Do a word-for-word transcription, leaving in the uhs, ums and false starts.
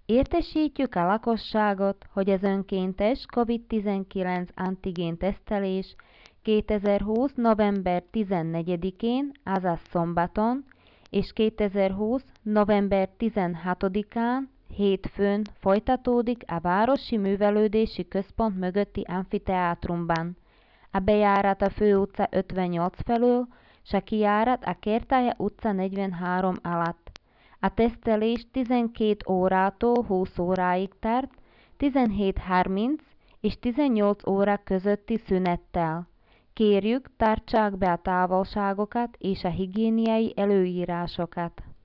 Értesítjük a lakosságot, hogy az önkéntes covid tizenkilenc antigén tesztelés kétezer-húsz. november tizennegyedikén, azaz szombaton, és kétezer-húsz. november tizenhatodikán, hétfőn folytatódik a Városi Művelődési Központ mögötti amfiteátrumban. A bejárat a Főutca ötvennyolc felől, s a kijárat a Kértálya utca negyvenhárom alatt. A tesztelés tizenkét órától húsz óráig tart, tizenhét harminc és tizennyolc óra közötti szünettel. Kérjük, tartsák be a távolságokat és a higiéniai előírásokat.